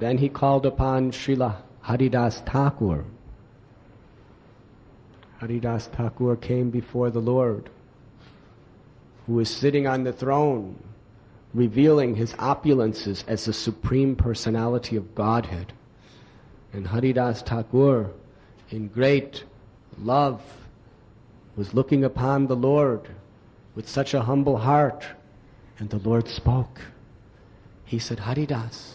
Then he called upon Srila Haridas Thakur. Haridas Thakur came before the Lord, who is sitting on the throne, revealing his opulences as the Supreme Personality of Godhead. And Haridas Thakur, in great love, was looking upon the Lord with such a humble heart. And the Lord spoke. He said, Haridas,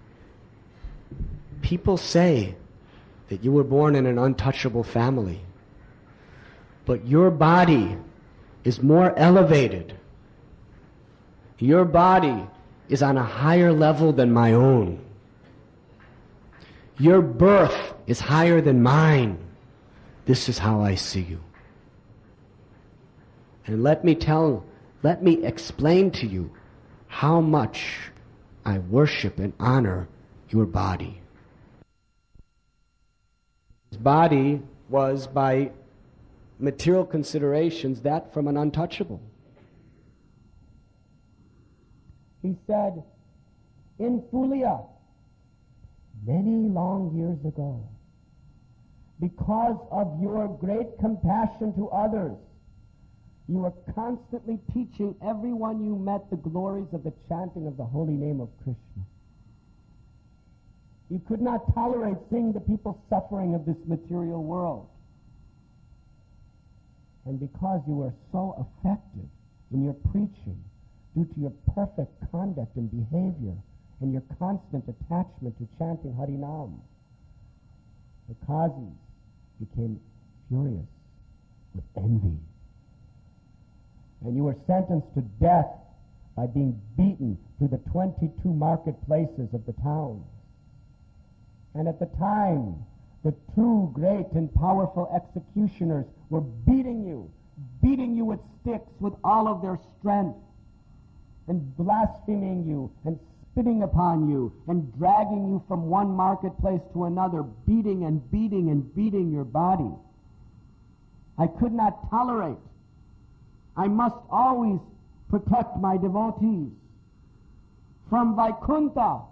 people say that you were born in an untouchable family, but your body is more elevated. Your body is on a higher level than my own. Your birth is higher than mine. This is how I see you. And let me explain to you how much I worship and honor your body. His body was, by material considerations, that from an untouchable. He said, in Fulia, many long years ago, because of your great compassion to others, you were constantly teaching everyone you met the glories of the chanting of the holy name of Krishna. You could not tolerate seeing the people suffering of this material world. And because you were so effective in your preaching, due to your perfect conduct and behavior, and your constant attachment to chanting Harinam, the Qazis became furious with envy. And you were sentenced to death by being beaten through the 22 marketplaces of the town. And at the time, the two great and powerful executioners were beating you with sticks with all of their strength, and blaspheming you, and spitting upon you, and dragging you from one marketplace to another, beating and beating and beating your body. I could not tolerate. I must always protect my devotees. From Vaikuntha,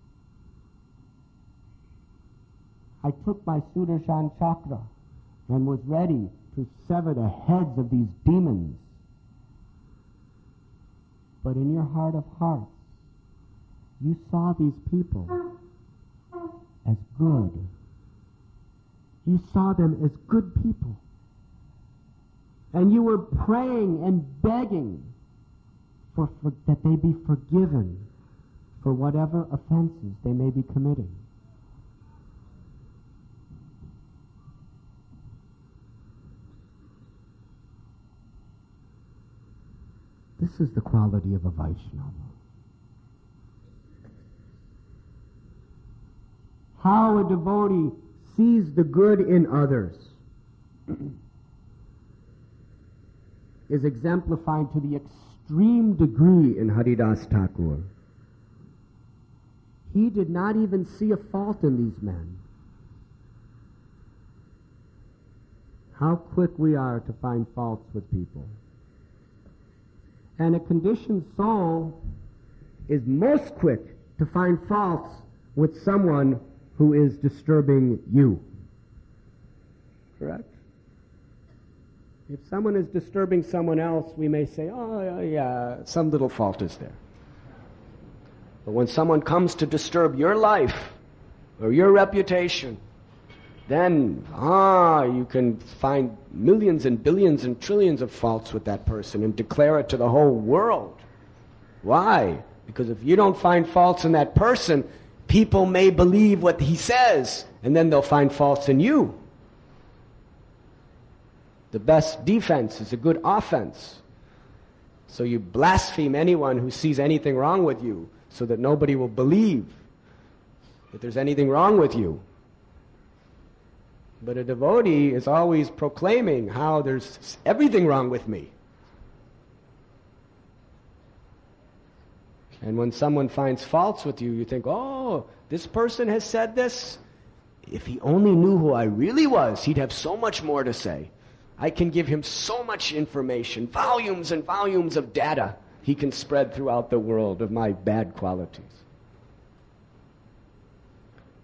I took my Sudarshan chakra and was ready to sever the heads of these demons. But in your heart of hearts, you saw these people as good. You saw them as good people. And you were praying and begging for that they be forgiven for whatever offenses they may be committing. This is the quality of a Vaishnava. How a devotee sees the good in others is exemplified to the extreme degree in Haridas Thakur. He did not even see a fault in these men. How quick we are to find faults with people. And a conditioned soul is most quick to find faults with someone who is disturbing you. Correct? If someone is disturbing someone else, we may say, oh, yeah, some little fault is there. But when someone comes to disturb your life or your reputation, then, you can find millions and billions and trillions of faults with that person and declare it to the whole world. Why? Because if you don't find faults in that person, people may believe what he says, and then they'll find faults in you. The best defense is a good offense. So you blaspheme anyone who sees anything wrong with you, so that nobody will believe that there's anything wrong with you. But a devotee is always proclaiming how there's everything wrong with me. And when someone finds faults with you, you think, oh, this person has said this. If he only knew who I really was, he'd have so much more to say. I can give him so much information, volumes and volumes of data he can spread throughout the world of my bad qualities.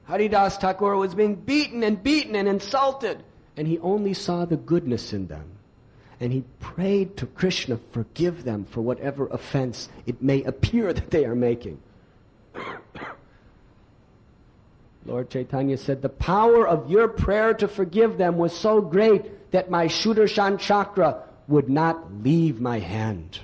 Haridas Thakur was being beaten and insulted, and he only saw the goodness in them. And he prayed to Krishna, forgive them for whatever offense it may appear that they are making. Lord Chaitanya said, the power of your prayer to forgive them was so great that my Sudarshan chakra would not leave my hand.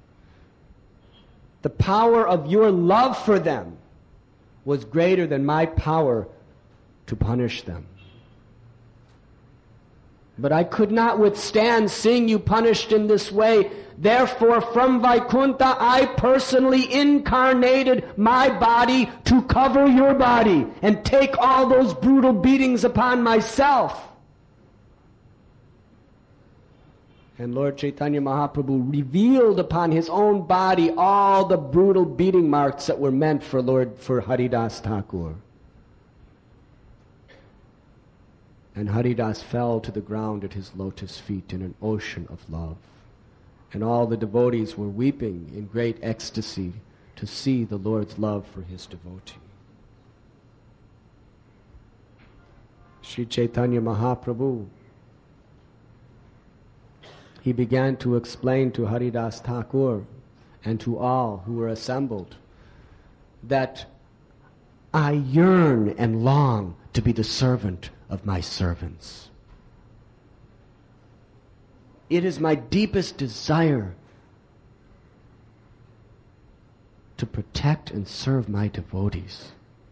The power of your love for them was greater than my power to punish them. But I could not withstand seeing you punished in this way. Therefore, from Vaikuntha, I personally incarnated my body to cover your body and take all those brutal beatings upon myself. And Lord Chaitanya Mahaprabhu revealed upon his own body all the brutal beating marks that were meant for Haridas Thakur. And Haridas fell to the ground at his lotus feet in an ocean of love. And all the devotees were weeping in great ecstasy to see the Lord's love for his devotee. Sri Chaitanya Mahaprabhu, he began to explain to Haridas Thakur and to all who were assembled that I yearn and long to be the servant of my servants. It is my deepest desire to protect and serve my devotees.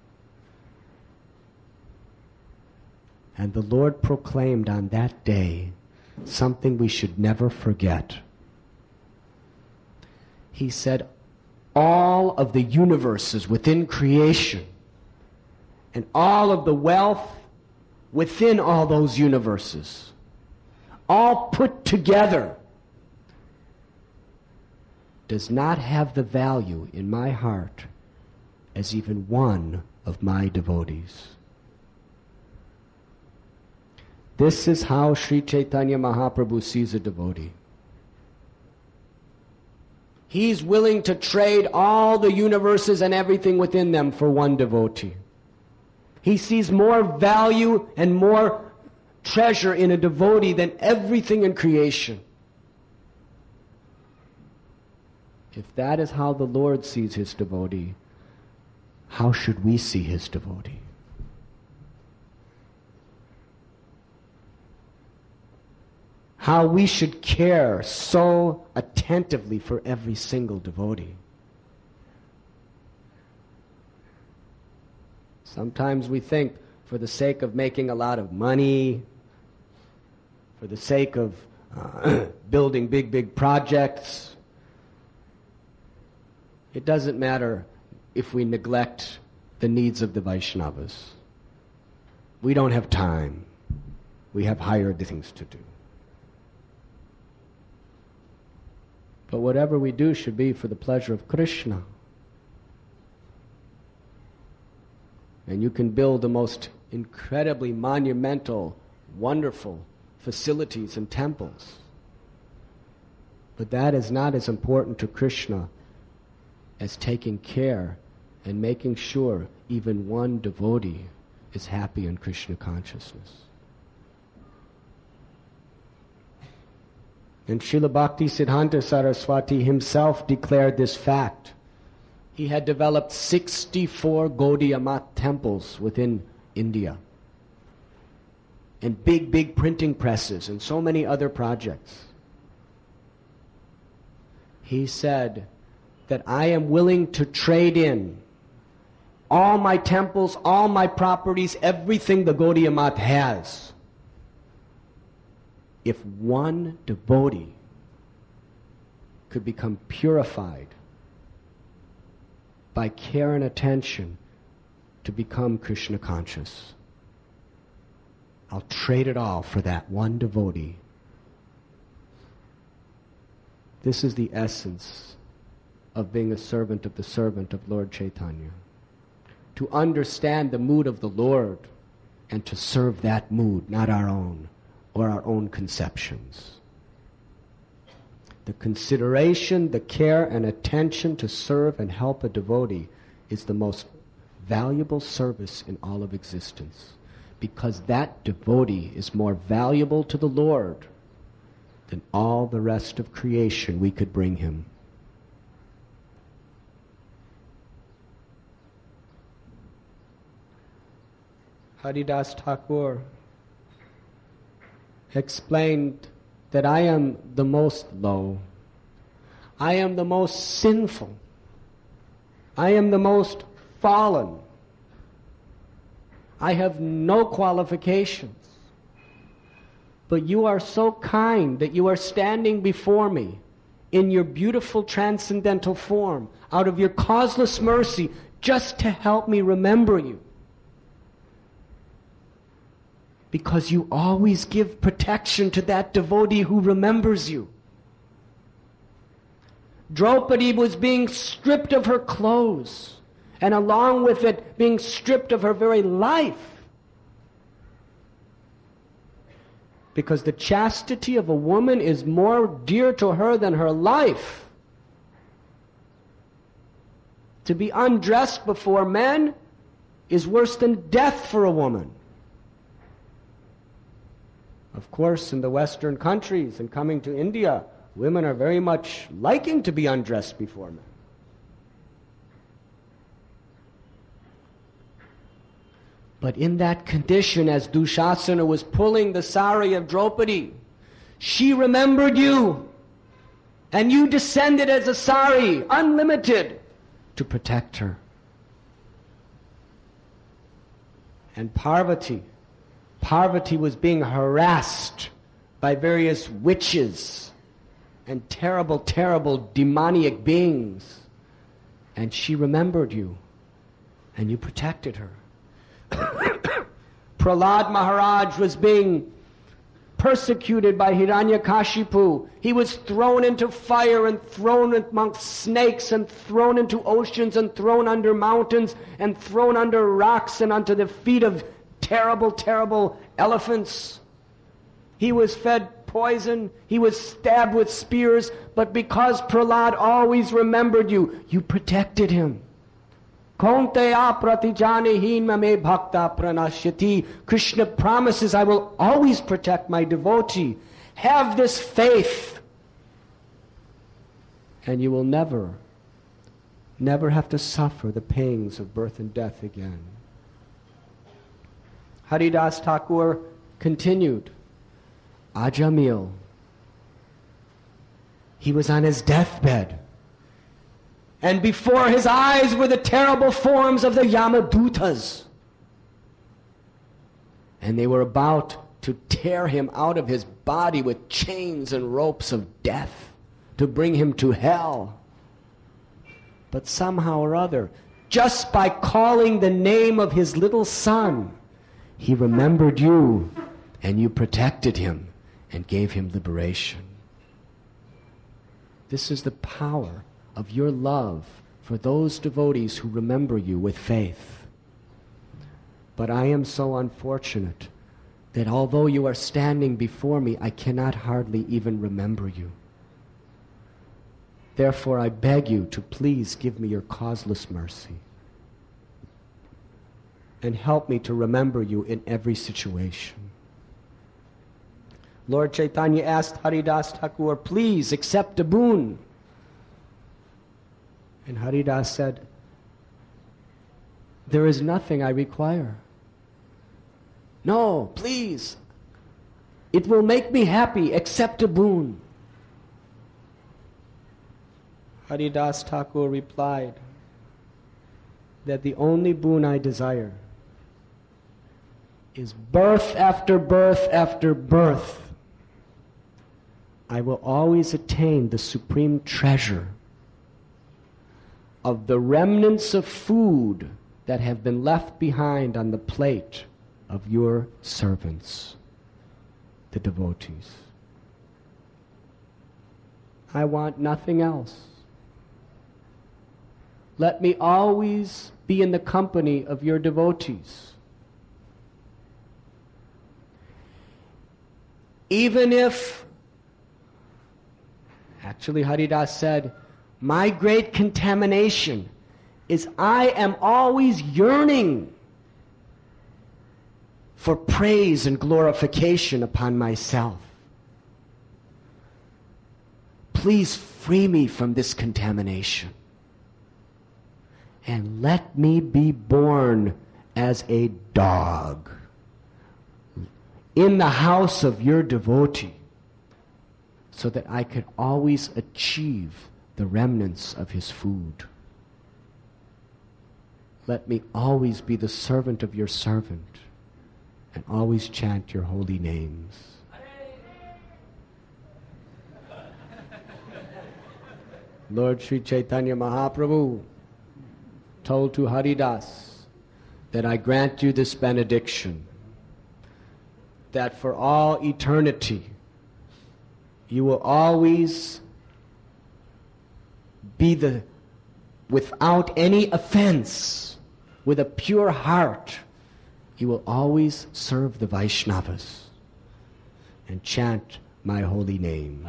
And the Lord proclaimed on that day something we should never forget. He said, all of the universes within creation and all of the wealth within all those universes, all put together, does not have the value in my heart as even one of my devotees. This is how Sri Chaitanya Mahaprabhu sees a devotee. He's willing to trade all the universes and everything within them for one devotee. He sees more value and more treasure in a devotee than everything in creation. If that is how the Lord sees his devotee, how should we see his devotee? How we should care so attentively for every single devotee. Sometimes we think, for the sake of making a lot of money, for the sake of building big projects, it doesn't matter if we neglect the needs of the Vaishnavas. We don't have time. We have higher things to do. But whatever we do should be for the pleasure of Krishna. And you can build the most incredibly monumental, wonderful facilities and temples. But that is not as important to Krishna as taking care and making sure even one devotee is happy in Krishna consciousness. And Srila Bhakti Siddhanta Saraswati himself declared this fact. He had developed 64 Gaudiya Math temples within India. And big printing presses and so many other projects. He said that I am willing to trade in all my temples, all my properties, everything the Gaudiya Math has, if one devotee could become purified by care and attention to become Krishna conscious. I'll trade it all for that one devotee. This is the essence of being a servant of Lord Chaitanya. To understand the mood of the Lord and to serve that mood, not our own, or our own conceptions. The consideration, the care and attention to serve and help a devotee is the most valuable service in all of existence, because that devotee is more valuable to the Lord than all the rest of creation we could bring him. Haridas Thakur explained that I am the most low, I am the most sinful, I am the most fallen, I have no qualifications. But you are so kind that you are standing before me in your beautiful transcendental form, out of your causeless mercy, just to help me remember you. Because you always give protection to that devotee who remembers you. Draupadi was being stripped of her clothes, and along with it, being stripped of her very life. Because the chastity of a woman is more dear to her than her life. To be undressed before men is worse than death for a woman. Of course, in the Western countries and coming to India, women are very much liking to be undressed before men. But in that condition, as Dushasana was pulling the sari of Draupadi, she remembered you. And you descended as a sari, unlimited, to protect her. And Parvati was being harassed by various witches and terrible, terrible demoniac beings. And she remembered you, and you protected her. Prahlad Maharaj was being persecuted by Hiranyakashipu. He was thrown into fire and thrown amongst snakes and thrown into oceans and thrown under mountains and thrown under rocks and onto the feet of terrible, terrible elephants. He was fed poison. He was stabbed with spears. But because Prahlad always remembered you, you protected him. Kaunteya pratijanihin mame bhakta pranashyati. Krishna promises, I will always protect my devotee. Have this faith, and you will never have to suffer the pangs of birth and death again. Haridas Thakur continued. Ajamil, he was on his deathbed. And before his eyes were the terrible forms of the Yamadutas. And they were about to tear him out of his body with chains and ropes of death to bring him to hell. But somehow or other, just by calling the name of his little son, he remembered you, and you protected him and gave him liberation. This is the power of your love for those devotees who remember you with faith. But I am so unfortunate that although you are standing before me, I cannot hardly even remember you. Therefore, I beg you to please give me your causeless mercy and help me to remember you in every situation. Lord Chaitanya asked Haridas Thakur, please accept a boon. And Haridas said, there is nothing I require. No, please. It will make me happy. Accept a boon. Haridas Thakur replied that the only boon I desire is birth after birth after birth. I will always attain the supreme treasure of the remnants of food that have been left behind on the plate of your servants, the devotees. I want nothing else. Let me always be in the company of your devotees. Even if, actually Haridas said, my great contamination is I am always yearning for praise and glorification upon myself. Please free me from this contamination. And let me be born as a dog in the house of your devotee, so that I could always achieve the remnants of his food. Let me always be the servant of your servant and always chant your holy names. Lord Sri Chaitanya Mahaprabhu told to Haridas that I grant you this benediction, that for all eternity you will always be without any offense, with a pure heart, you will always serve the Vaishnavas and chant my holy names.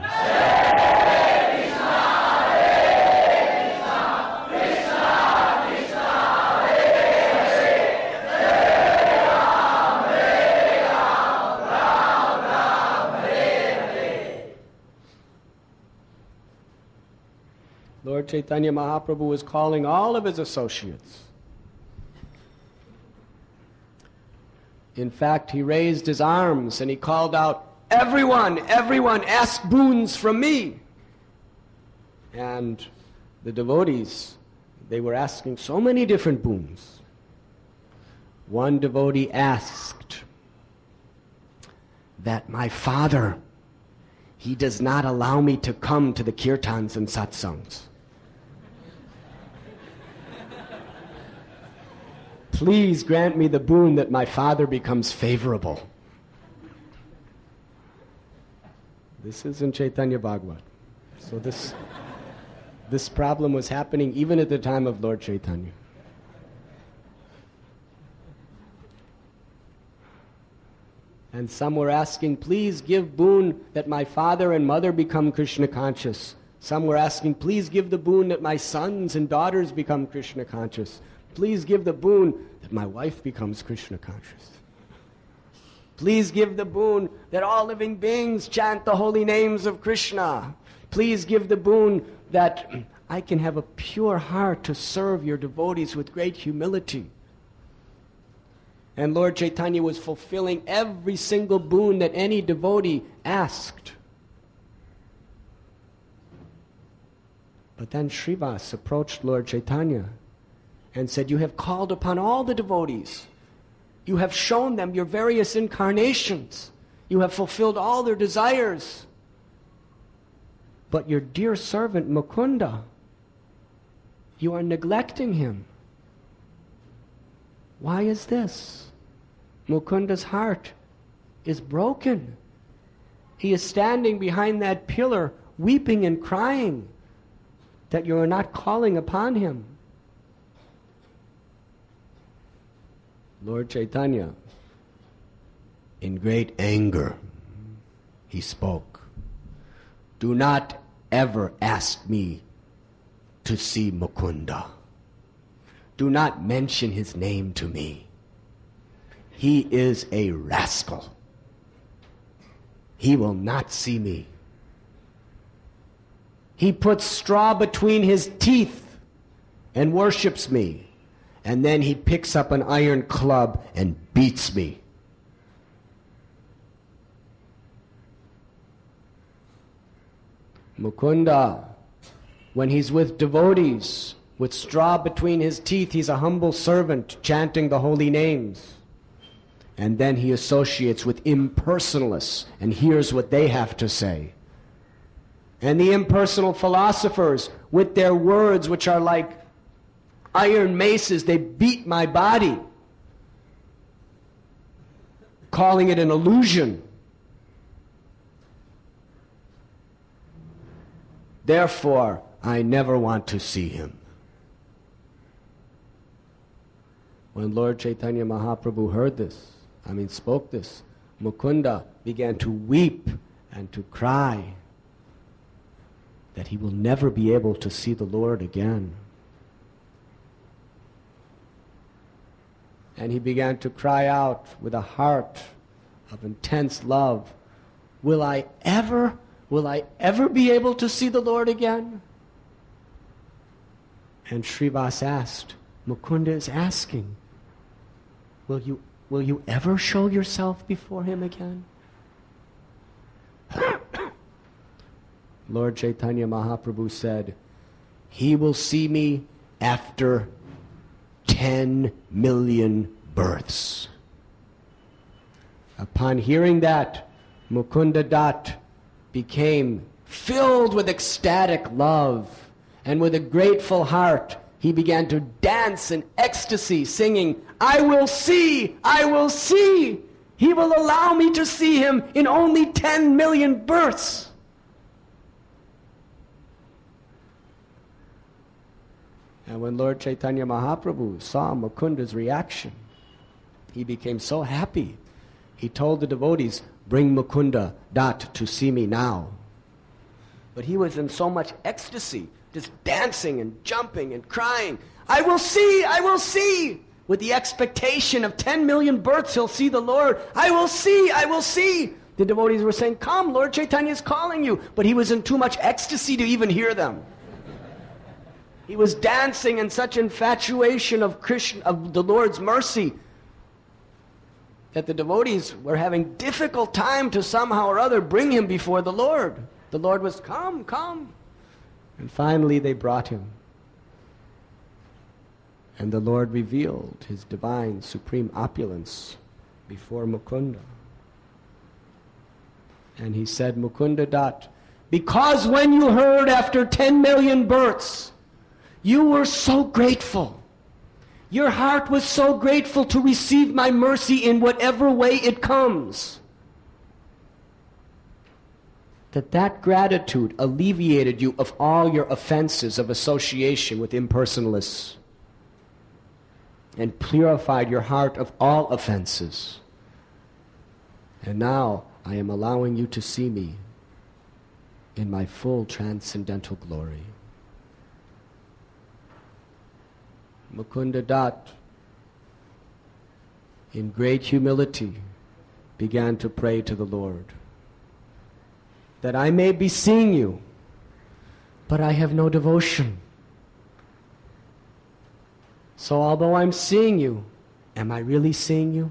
Lord Chaitanya Mahaprabhu was calling all of his associates. In fact, he raised his arms and he called out, everyone, ask boons from me. And the devotees, they were asking so many different boons. One devotee asked that my father, he does not allow me to come to the kirtans and satsangs. Please grant me the boon that my father becomes favorable. This is in Chaitanya Bhagavat. So this problem was happening even at the time of Lord Chaitanya. And some were asking, please give boon that my father and mother become Krishna conscious. Some were asking, please give the boon that my sons and daughters become Krishna conscious. Please give the boon that my wife becomes Krishna conscious. Please give the boon that all living beings chant the holy names of Krishna. Please give the boon that I can have a pure heart to serve your devotees with great humility. And Lord Chaitanya was fulfilling every single boon that any devotee asked. But then Srivas approached Lord Chaitanya and said, you have called upon all the devotees. You have shown them your various incarnations. You have fulfilled all their desires. But your dear servant Mukunda, you are neglecting him. Why is this? Mukunda's heart is broken. He is standing behind that pillar, weeping and crying that you are not calling upon him. Lord Chaitanya, in great anger, he spoke, do not ever ask me to see Mukunda. Do not mention his name to me. He is a rascal. He will not see me. He puts straw between his teeth and worships me. And then he picks up an iron club and beats me. Mukunda, when he's with devotees, with straw between his teeth, he's a humble servant chanting the holy names. And then he associates with impersonalists and hears what they have to say. And the impersonal philosophers, with their words which are like iron maces, they beat my body, calling it an illusion. Therefore, I never want to see him. When Lord Chaitanya Mahaprabhu heard this, spoke this, Mukunda began to weep and to cry that he will never be able to see the Lord again. And he began to cry out with a heart of intense love, will I ever be able to see the Lord again? And Srivas asked, Mukunda is asking, will you ever show yourself before him again? Lord Chaitanya Mahaprabhu said, he will see me after 10 million births. Upon hearing that, Mukunda Dutt became filled with ecstatic love, and with a grateful heart he began to dance in ecstasy, singing, I will see, I will see. He will allow me to see him in only 10 million births. And when Lord Chaitanya Mahaprabhu saw Mukunda's reaction, he became so happy. He told the devotees, bring Mukunda Dutt to see me now. But he was in so much ecstasy, just dancing and jumping and crying, I will see, I will see. With the expectation of 10 million births, he'll see the Lord. I will see, I will see. The devotees were saying, come, Lord Chaitanya is calling you. But he was in too much ecstasy to even hear them. He was dancing in such infatuation of Krishna, of the Lord's mercy, that the devotees were having difficult time to somehow or other bring him before the Lord. The Lord was, come, come. And finally they brought him. And the Lord revealed his divine, supreme opulence before Mukunda. And he said, Mukunda Dutt, because when you heard after 10 million births, you were so grateful. Your heart was so grateful to receive my mercy in whatever way it comes, that gratitude alleviated you of all your offenses of association with impersonalists and purified your heart of all offenses. And now I am allowing you to see me in my full transcendental glory. Mukunda Dutt, in great humility, began to pray to the Lord, that I may be seeing you, but I have no devotion. So although I'm seeing you, am I really seeing you?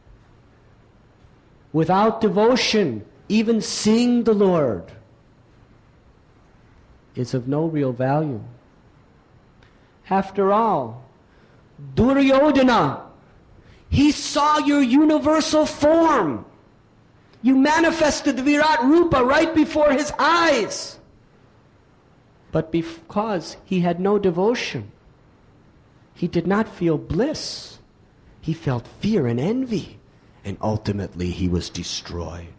Without devotion, even seeing the Lord is of no real value. After all, Duryodhana, he saw your universal form. You manifested the Virat Rupa right before his eyes. But because he had no devotion, he did not feel bliss. He felt fear and envy, and ultimately he was destroyed.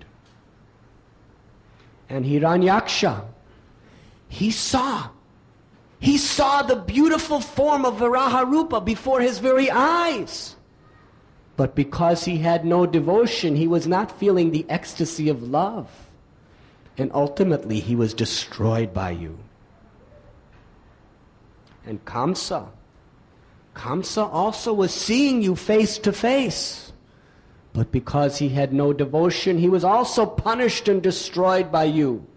And Hiranyaksha, he saw the beautiful form of Viraha Rupa before his very eyes. But because he had no devotion, he was not feeling the ecstasy of love. And ultimately he was destroyed by you. And Kamsa also was seeing you face to face. But because he had no devotion, he was also punished and destroyed by you.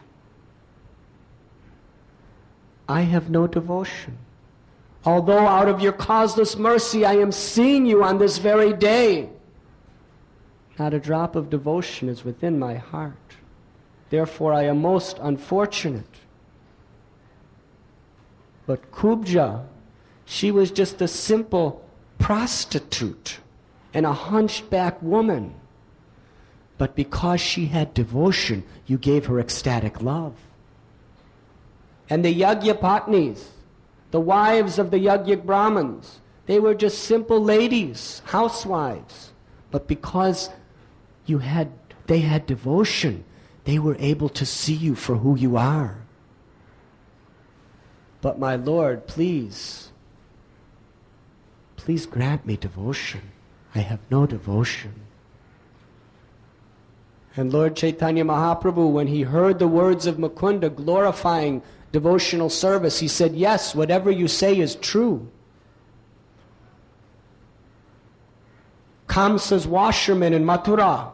I have no devotion. Although out of your causeless mercy I am seeing you on this very day, not a drop of devotion is within my heart. Therefore I am most unfortunate. But Kubja, she was just a simple prostitute and a hunchback woman. But because she had devotion, you gave her ecstatic love. And the Yagyapatnis, the wives of the Yagyak Brahmins, they were just simple ladies, housewives. But because they had devotion, they were able to see you for who you are. But my Lord, please grant me devotion. I have no devotion. And Lord Chaitanya Mahaprabhu, when he heard the words of Mukunda glorifying devotional service, he said, yes, whatever you say is true. Kamsa's washerman in Mathura.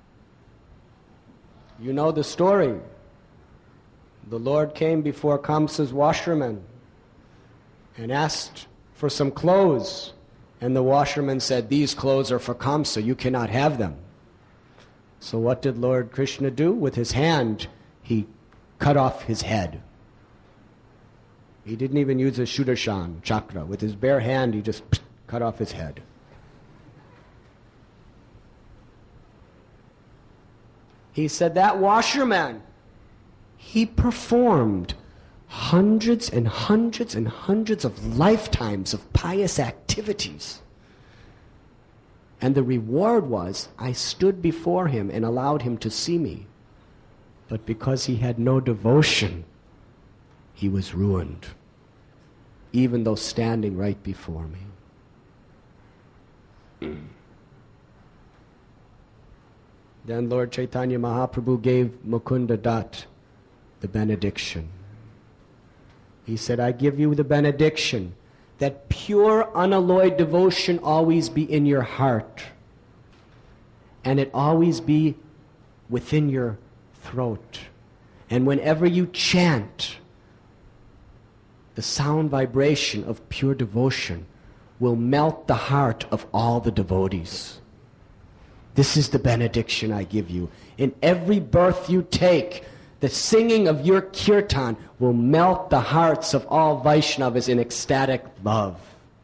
You know the story. The Lord came before Kamsa's washerman and asked for some clothes. And the washerman said, "These clothes are for Kamsa, you cannot have them." So what did Lord Krishna do? With his hand, he cut off his head. He didn't even use a Sudarshan chakra. With his bare hand, he just cut off his head. He said that washerman, he performed hundreds and hundreds and hundreds of lifetimes of pious activities. And the reward was, I stood before him and allowed him to see me. But because he had no devotion, he was ruined, even though standing right before me. Then Lord Chaitanya Mahaprabhu gave Mukunda Dutt the benediction. He said, I give you the benediction that pure, unalloyed devotion always be in your heart, and it always be within your throat. And whenever you chant, the sound vibration of pure devotion will melt the heart of all the devotees. This is the benediction I give you. In every birth you take, the singing of your kirtan will melt the hearts of all Vaishnavas in ecstatic love.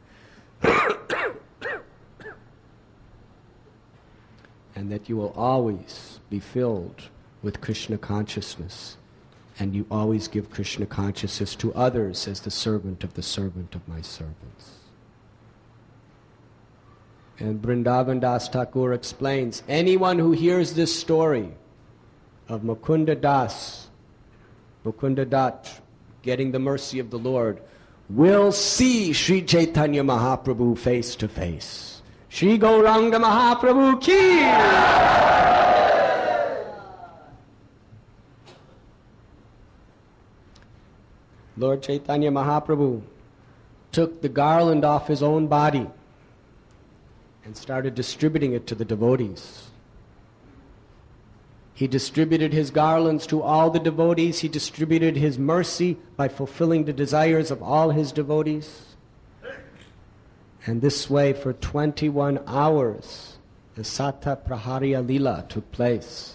And that you will always be filled with Krishna consciousness. And you always give Krishna consciousness to others as the servant of my servants. And Vrindavan Das Thakur explains, anyone who hears this story of Mukunda Dutt getting the mercy of the Lord, will see Sri Chaitanya Mahaprabhu face to face. Shri Gauranga Mahaprabhu ki! Lord Chaitanya Mahaprabhu took the garland off his own body and started distributing it to the devotees. He distributed his garlands to all the devotees. He distributed his mercy by fulfilling the desires of all his devotees. And this way, for 21 hours, the Sata Praharya Lila took place.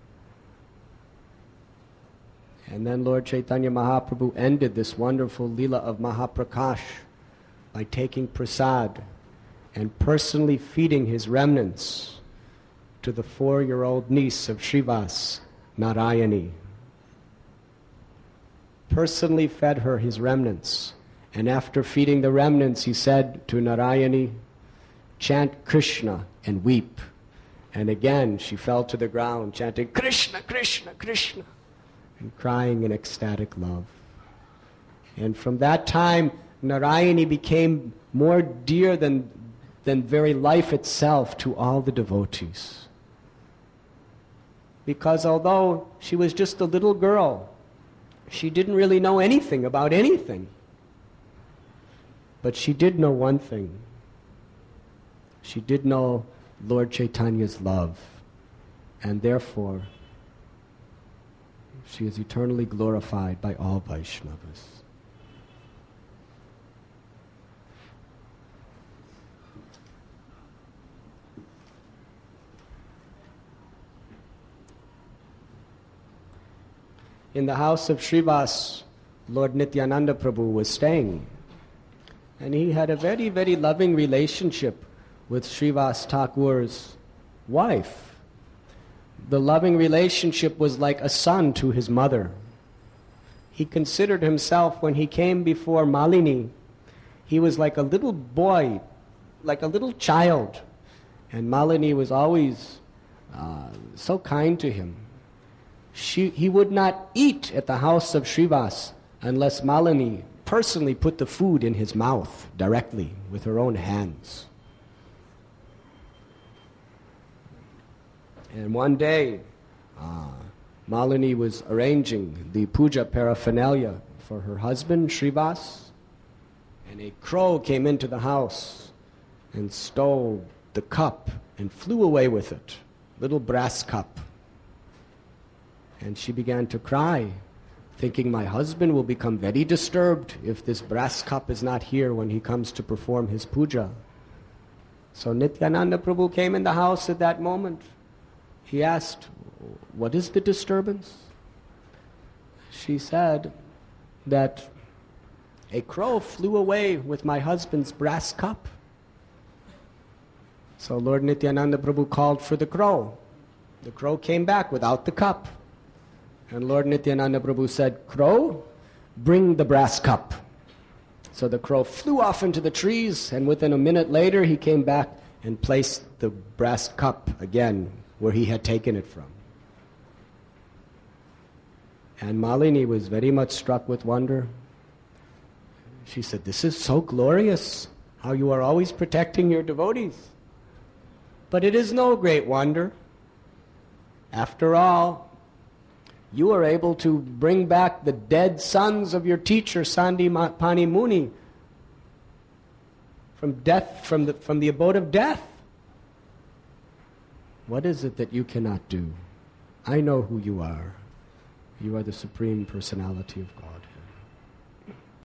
And then Lord Chaitanya Mahaprabhu ended this wonderful Lila of Mahaprakash by taking prasad and personally feeding his remnants to the 4-year-old niece of Srivas, Narayani. Personally fed her his remnants. And after feeding the remnants, he said to Narayani, chant Krishna and weep. And again she fell to the ground chanting Krishna, Krishna, Krishna, and crying in ecstatic love. And from that time, Narayani became more dear than very life itself to all the devotees. Because although she was just a little girl, she didn't really know anything about anything. But she did know one thing. She did know Lord Chaitanya's love. And therefore, she is eternally glorified by all Vaishnavas. In the house of Srivas, Lord Nityananda Prabhu was staying. And he had a very, very loving relationship with Srivas Thakur's wife. The loving relationship was like a son to his mother. He considered himself, when he came before Malini, he was like a little boy, like a little child. And Malini was always so kind to him. He would not eat at the house of Srivas unless Malini personally put the food in his mouth directly with her own hands. And one day, Malini was arranging the puja paraphernalia for her husband, Srivas, and a crow came into the house and stole the cup and flew away with it, little brass cup. And she began to cry, thinking my husband will become very disturbed if this brass cup is not here when he comes to perform his puja. So Nityananda Prabhu came in the house at that moment. He asked, what is the disturbance? She said that a crow flew away with my husband's brass cup. So Lord Nityananda Prabhu called for the crow. The crow came back without the cup. And Lord Nityananda Prabhu said, crow, bring the brass cup. So the crow flew off into the trees, and within a minute later he came back and placed the brass cup again where he had taken it from. And Malini was very much struck with wonder. She said, this is so glorious, how you are always protecting your devotees. But it is no great wonder. After all, you are able to bring back the dead sons of your teacher, Sandipani Muni, from death, from the abode of death. What is it that you cannot do? I know who you are. You are the Supreme Personality of God.